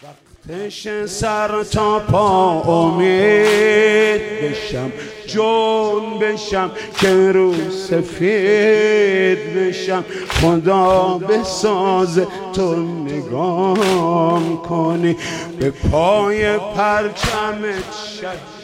وقتش سر تا پا امید بشم، جون بشم که رو سفید بشم. خدا بساز تو نگاه کنی، به پای پرچمت شهید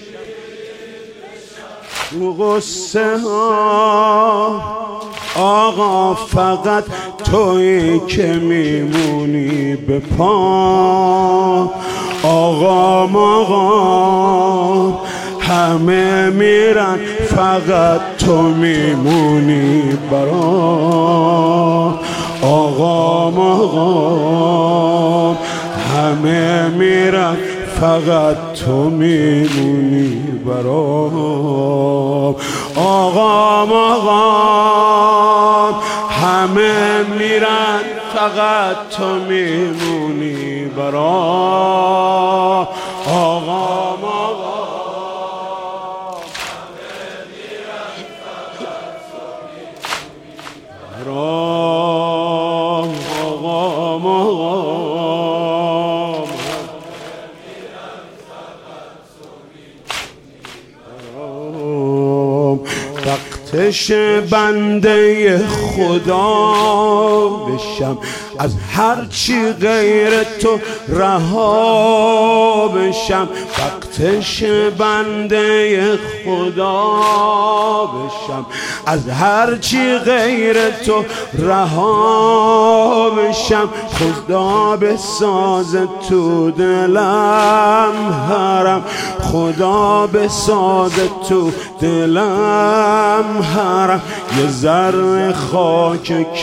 تو غصه ها. آقا فقط تویی که میمونی به پا. آقا همه میرن فقط تو میمونی برام. آقا همه میرن فقط تو میمونی برام. آقا همه میرن فقط تو میمونی برام. آقا همه میرن فقط تو میمونی برام. وقتش بنده خدا بشم، از هر چی غیر تو رها بشم. وقتش بنده خدا بشم، از هر چی غیر تو رها بشم. خدا بساز تو دلم حرم، خدا بساز تو دلم حرم. یه ذره خاک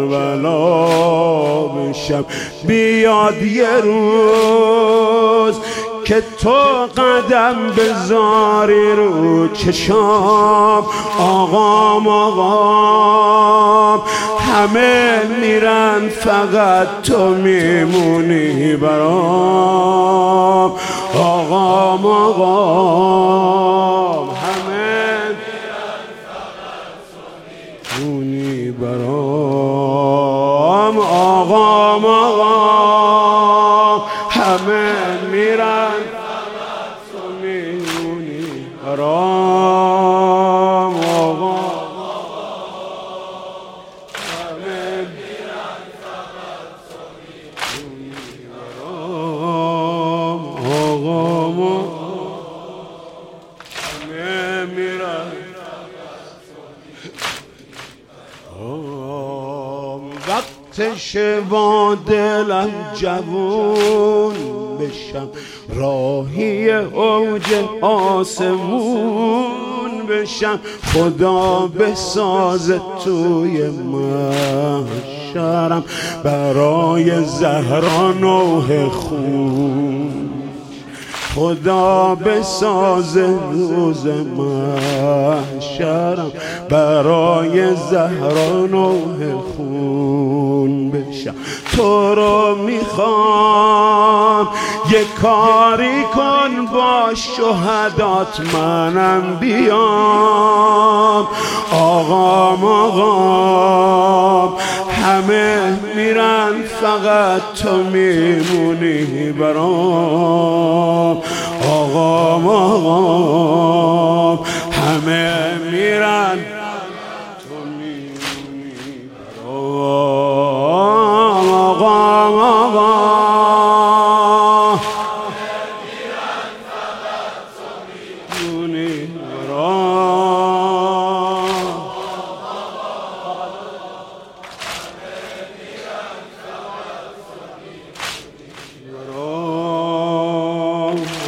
کربلا بشم، بیاد یه روز که تو قدم بذاری رو چشام. آقا همه میرن فقط تو میمونی برام. آقا همه میرن فقط تو میمونی برام. آقا همه میرن فقط تو میمونی برام. آقا همه میرن فقط تو میمونی برام. آقا همه میرن وقتش با دلم جوون بشم، راهی اوج آسمون بشم. خدا بساز توی محشرم برای زهرا نوح خون. خدا بساز روز محشرم برای زهرا نوح خون بشم. تو رو میخوام یه کاری کن با شهدات منم بیام. آقا همه میرن فقط تو میمونی برام. آقا همه میرن تو میمونی برام. آقا همه میرن فقط تو میمونی برام. همه میرن فقط تو میمونی برام.